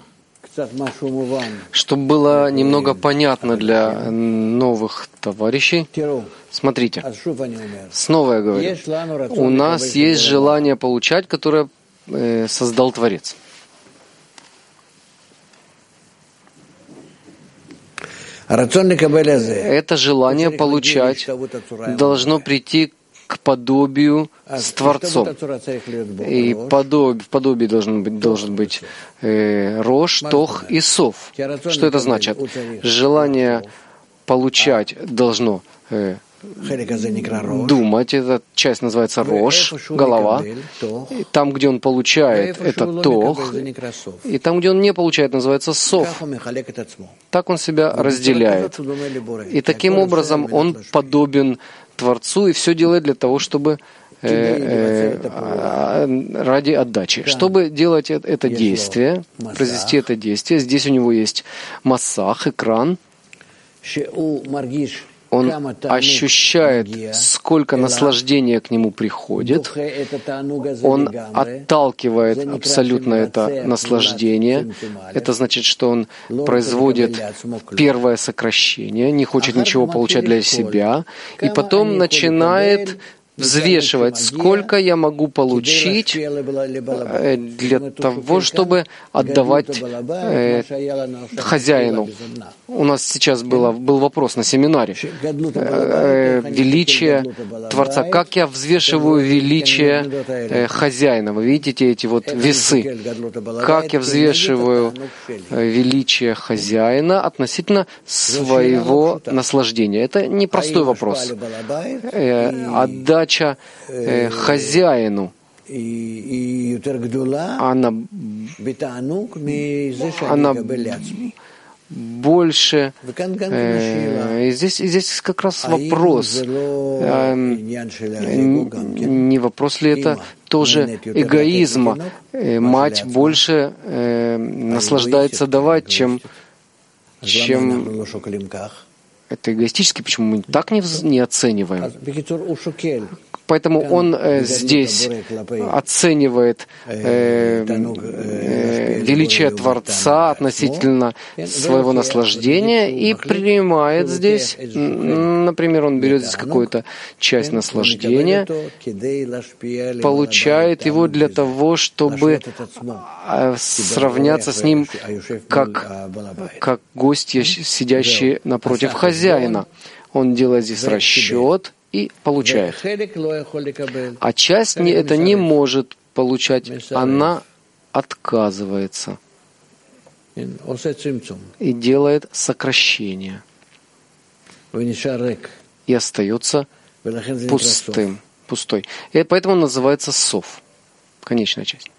Speaker 5: Чтобы было немного понятно для новых товарищей, смотрите, снова я говорю, у нас есть желание получать, которое э, создал Творец. Это желание получать должно прийти к подобию с Творцом. И подобие, в подобии должен быть, должен быть э, Рош, Тох и Сов. Что это значит? Желание получать должно э, думать. Эта часть называется Рош, голова. И там, где он получает, это Тох. И там, где он не получает, называется Сов. Так он себя разделяет. И таким образом он подобен Творцу и все делает для того, чтобы э, э, ради отдачи. Чтобы делать это действие, произвести это действие, здесь у него есть массах, экран, он ощущает, сколько наслаждения к нему приходит, он отталкивает абсолютно это наслаждение. Это значит, что он производит первое сокращение, не хочет ничего получать для себя, и потом начинает взвешивать, сколько я могу получить для того, чтобы отдавать э, хозяину. У нас сейчас было, был вопрос на семинаре. Э, величие Творца. Как я взвешиваю величие э, хозяина? Вы видите эти вот весы. Как я взвешиваю э, величие хозяина относительно своего наслаждения? Это непростой вопрос. Э, отдать Э, хозяину, она, она больше. Э, и, здесь, и здесь как раз вопрос. Э, не вопрос ли это тоже эгоизма? Э, мать больше э, наслаждается давать, чем, чем это эгоистически. Почему мы так не, не оцениваем? Поэтому он э, здесь оценивает э, э, величие Творца относительно своего наслаждения и принимает здесь, например, он берет здесь какую-то часть наслаждения, получает его для того, чтобы сравняться с ним как, как гости, сидящие напротив хозяина. Он делает здесь расчет и получает. А часть не, это не может получать, она отказывается и делает сокращение и остается пустым, пустой. И поэтому он называется сов, конечная часть.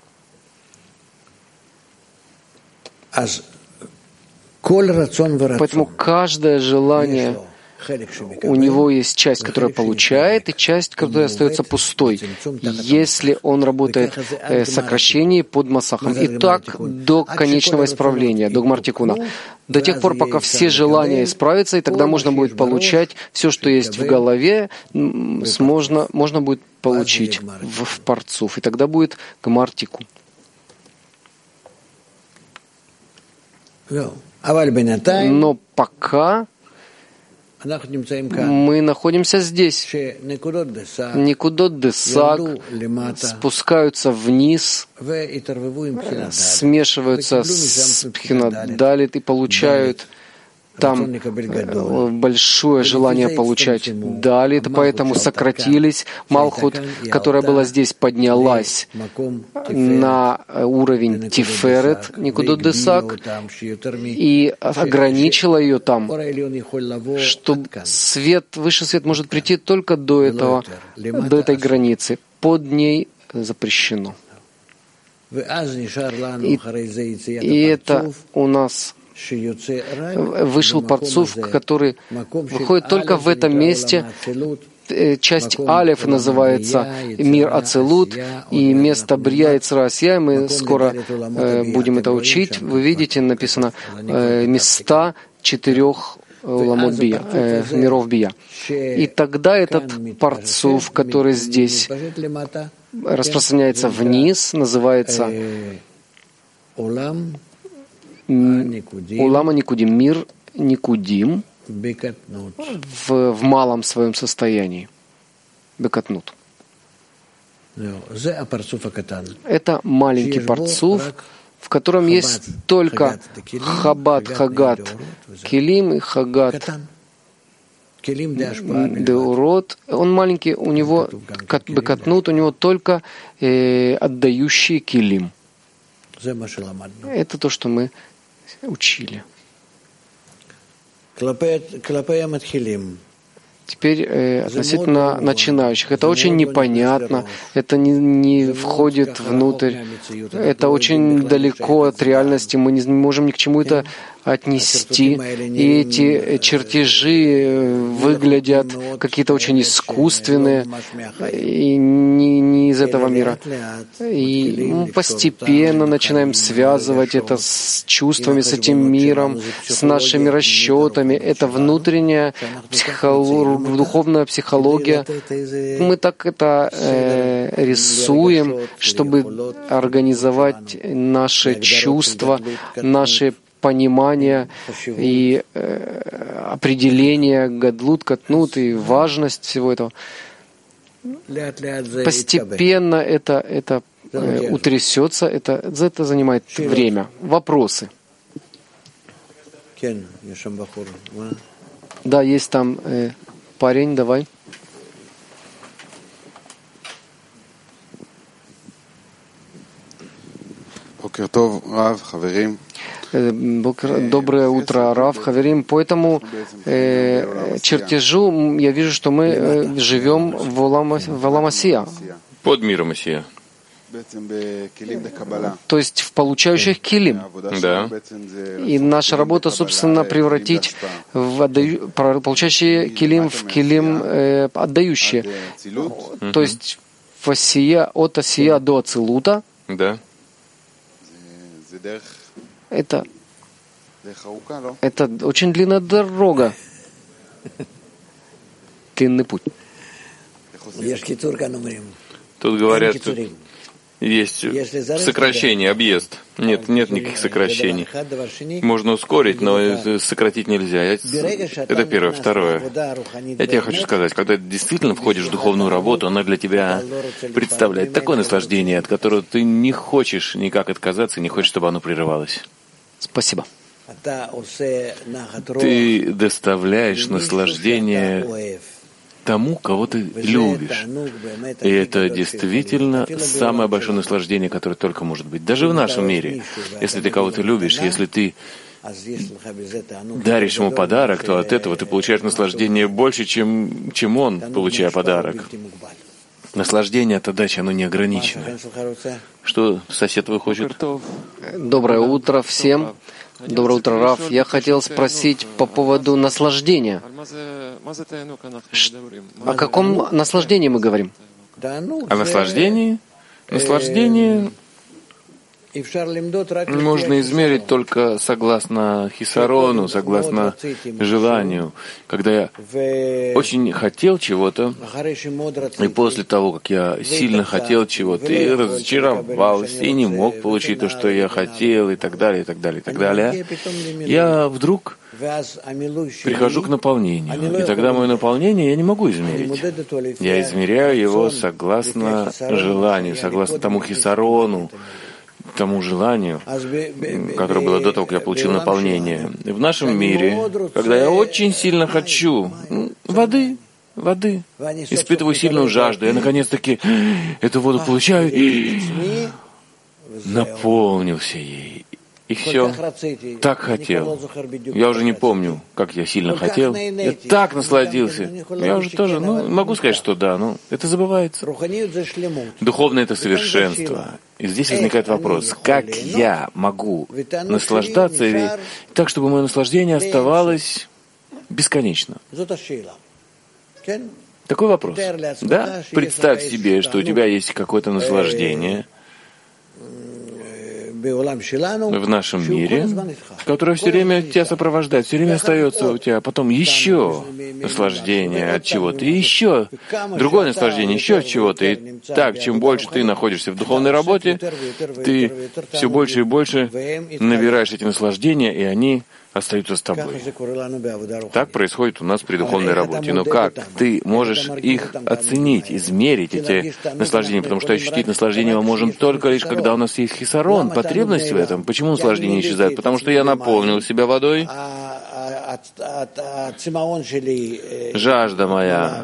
Speaker 5: Поэтому каждое желание, у него есть часть, которая получает, и часть, которая остается пустой, если он работает в сокращении под масахом. И так до конечного исправления, до гмартикуна. До тех пор, пока все желания исправятся, и тогда можно будет получать все, что есть в голове, можно, можно будет получить в, в парцуф, и тогда будет гмартикун. Но пока мы находимся здесь. Никудот десак спускаются вниз, смешиваются с пхинат-далит и получают там большое желание получать далит, поэтому сократились. Малхут, которая была здесь, поднялась на уровень тиферет, никудот десак, и ограничила ее там, что свет, высший свет может прийти только до этого, до этой границы. Под ней запрещено. И, и это у нас вышел парцуф, который выходит только в этом месте. Часть Алеф называется мир Ацелут, и место Брия и Цра Асия, мы скоро э, будем это учить. Вы видите, написано э, места четырех ламот бия, э, миров Бия. И тогда этот парцуф, который здесь распространяется вниз, называется Улама Никудим, мир Никудим в, в малом своем состоянии. Бекатнут. Это маленький парцуф, в котором есть только хабат, хагат, килим и хагат деурот. Он маленький, у него бекатнут, у него только э, отдающий килим. Это то, что мы учили. Теперь э, относительно начинающих. Это очень непонятно, это не, не входит внутрь, это очень далеко от реальности, мы не можем ни к чему это отнести. И эти чертежи выглядят какие-то очень искусственные и не, не из этого мира. И мы постепенно начинаем связывать это с чувствами, с этим миром, с нашими расчетами. Это внутренняя психолог, духовная психология. Мы так это э, рисуем, чтобы организовать наши чувства, наши понимание и э, определение гадлут, катнут и важность всего этого. Постепенно это, это э, утрясется, это, это занимает время. Вопросы? Да, есть там э, парень, давай. Доброе утро, Рав, Хаверим. По этому э, чертежу я вижу, что мы э, живем в Оламасия.
Speaker 6: Под миром Асия.
Speaker 5: То есть в получающих килим.
Speaker 6: Да.
Speaker 5: И наша работа, собственно, превратить в отдаю, получающие килим в килим э, отдающие. Mm-hmm. То есть в Асия, от Асия до Ацилута.
Speaker 6: Да.
Speaker 5: Это, это очень длинная дорога. Длинный путь.
Speaker 6: Тут говорят, что есть сокращение, объезд. Нет, нет никаких сокращений. Можно ускорить, но сократить нельзя. Это первое. Второе. Я тебе хочу сказать, когда ты действительно входишь в духовную работу, она для тебя представляет такое наслаждение, от которого ты не хочешь никак отказаться, не хочешь, чтобы оно прерывалось.
Speaker 5: Спасибо.
Speaker 6: Ты доставляешь наслаждение тому, кого ты любишь. И это действительно самое большое наслаждение, которое только может быть. Даже в нашем мире. Если ты кого-то любишь, если ты даришь ему подарок, то от этого ты получаешь наслаждение больше, чем, чем он, получая подарок. Наслаждение от отдачи, оно не ограничено. Что сосед твой хочет?
Speaker 5: Доброе утро всем. Доброе утро, Рав. Я хотел спросить по поводу наслаждения. О каком наслаждении мы говорим?
Speaker 6: О наслаждении? Наслаждение можно измерить только согласно хисарону, согласно желанию. Когда я очень хотел чего-то, и после того, как я сильно хотел чего-то, и разочаровался, и не мог получить то, что я хотел, и так далее, и так далее, и так далее, я вдруг прихожу к наполнению. И тогда мое наполнение я не могу измерить. Я измеряю его согласно желанию, согласно тому хисарону, тому желанию, которое было до того, как я получил наполнение. В нашем мире, когда я очень сильно хочу воды, воды, испытываю сильную жажду, я наконец-таки эту воду получаю и наполнился ей. И все. Так хотел. Я уже не помню, как я сильно хотел. Я так насладился. Я уже тоже, ну, могу сказать, что да, но это забывается. Духовное — это совершенство. И здесь возникает вопрос, как я могу наслаждаться и так, чтобы мое наслаждение оставалось бесконечно? Такой вопрос. Да? Представь себе, что у тебя есть какое-то наслаждение в нашем мире, которое все время тебя сопровождает, все время остается у тебя, потом еще наслаждение от чего-то, и еще другое наслаждение, еще от чего-то. И так, чем больше ты находишься в духовной работе, ты все больше и больше набираешь эти наслаждения, и они остаются с тобой. Так происходит у нас при духовной работе. Но как ты можешь их оценить, измерить, эти наслаждения? Потому что ощутить наслаждение мы можем только лишь, когда у нас есть хисарон, потребность в этом. Почему наслаждение исчезает? Потому что я наполнил себя водой, жажда моя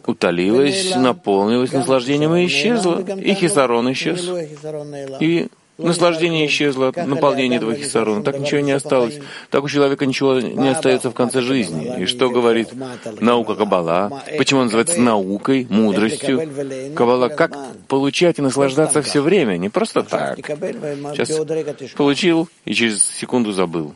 Speaker 6: утолилась, наполнилась наслаждением и исчезла, и хисарон исчез. И Наслаждение исчезло от наполнения этого хисарона, так ничего не осталось. Так у человека ничего не остается в конце жизни. И что говорит наука Каббала? Почему она называется наукой, мудростью? Каббала, как получать и наслаждаться все время, не просто так. Сейчас получил и через секунду забыл.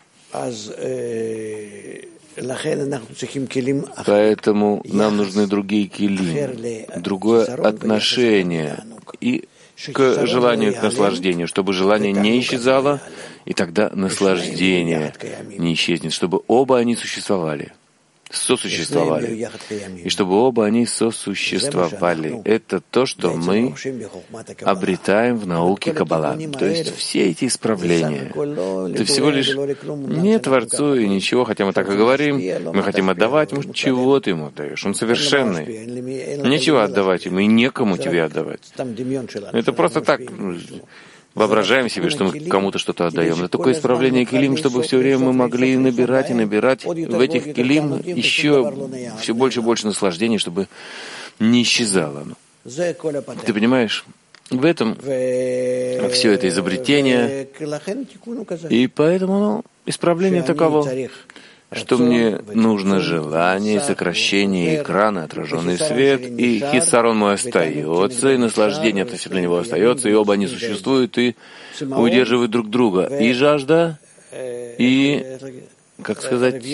Speaker 6: Поэтому нам нужны другие килим, другое отношение и к желанию, к наслаждению, чтобы желание не исчезало, и тогда наслаждение не исчезнет, чтобы оба они существовали, сосуществовали, и чтобы оба они сосуществовали. Это то, что мы обретаем в науке Каббала. То есть все эти исправления, это всего лишь не Творцу и ничего, хотя мы так и говорим, мы хотим отдавать ему, чего ты ему отдаешь, он совершенный. Нечего отдавать ему, и некому тебе отдавать. Это просто так воображаем себе, что мы кому-то что-то отдаем. Это такое исправление килим, чтобы все время мы могли набирать и набирать в этих килим еще все больше и больше наслаждений, чтобы не исчезало. Ты понимаешь? В этом все это изобретение. И поэтому ну, исправление таково, что мне нужно желание, сокращение экрана, отраженный свет, и хисарон мой остается, и наслаждение относительно него остается, и оба они существуют и удерживают друг друга. И жажда, и, как сказать,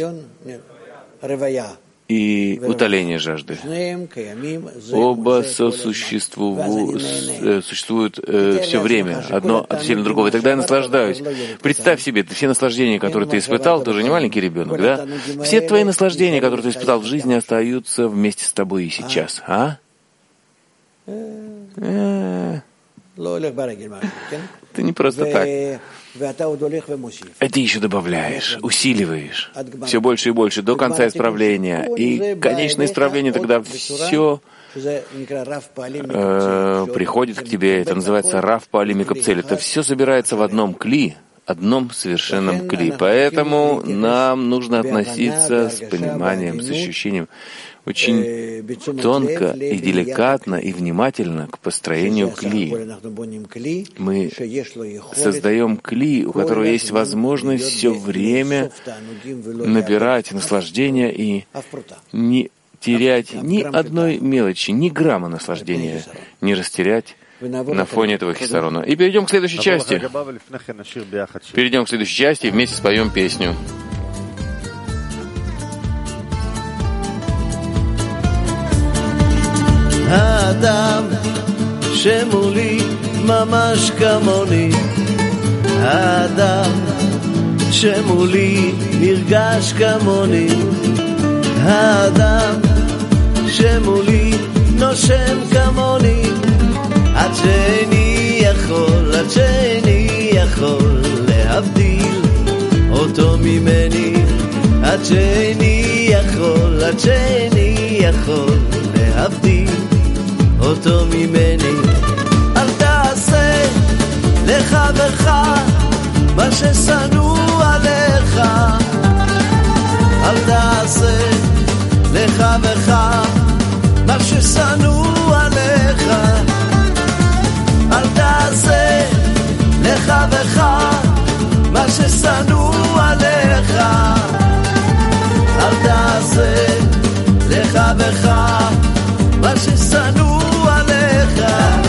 Speaker 6: и утоление жажды. Оба сосуществуют, существуют э, все время, одно относительно другого. И тогда я наслаждаюсь. Представь себе, все наслаждения, которые ты испытал, ты уже не маленький ребенок, да? Все твои наслаждения, которые ты испытал в жизни, остаются вместе с тобой и сейчас, а? Ты не просто так. А ты еще добавляешь, усиливаешь все больше и больше до конца исправления. И конечное исправление тогда все э, приходит к тебе. Это называется Рав Паалим Капцель. Это все собирается в одном кли, одном совершенном кли. Поэтому нам нужно относиться с пониманием, с ощущением очень тонко и деликатно и внимательно к построению кли. Мы создаем кли, у которого есть возможность все время набирать наслаждение и не терять ни одной мелочи, ни грамма наслаждения, не растерять на фоне этого хисарона. И перейдем к следующей части. Перейдем к следующей части и вместе споем песню.
Speaker 7: האדם שמולי ממש כמוני, האדם שמולי נרגש כמוני, האדם שמולי נושם כמוני, עד שאיני יכול, עד שאיני יכול להבדיל אותו ממני, עד שאיני יכול, עד שאיני יכול להבדיל אותו ממני. אל תעשה לחברך מה ששנוא עליך, אל תעשה לחברך מה ששנוא עליך, אל תעשה לחברך מה ששנוא עליך, אל תעשה לחברך מה ששנוא עליך.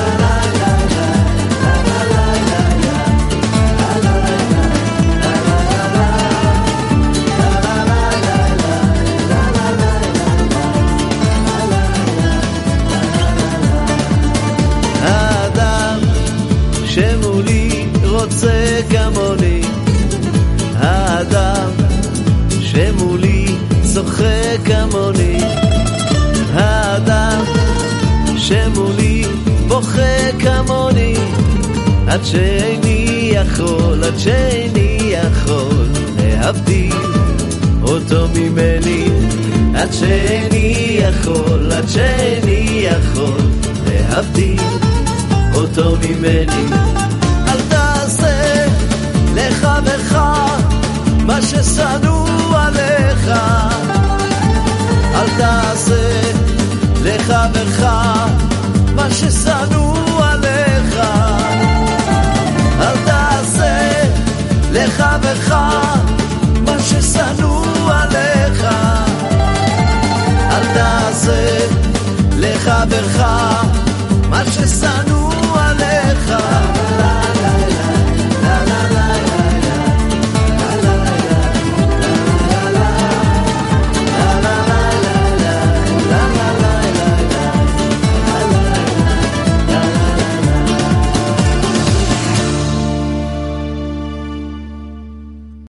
Speaker 7: האדם שמולי רוצה כמוני, האדם שמולי צוחק כמוני, האדם שמולי בוכה כמוני, עד שאיני יכול, עד שאיני יכול להבדיל אותו ממני, עד שאיני יכול, עד שאיני יכול להבדיל אותו ממני. אל תעשה לחברך מה ששנוא עליך, אל תעשה לחברך מה ששנוא עליך, חברך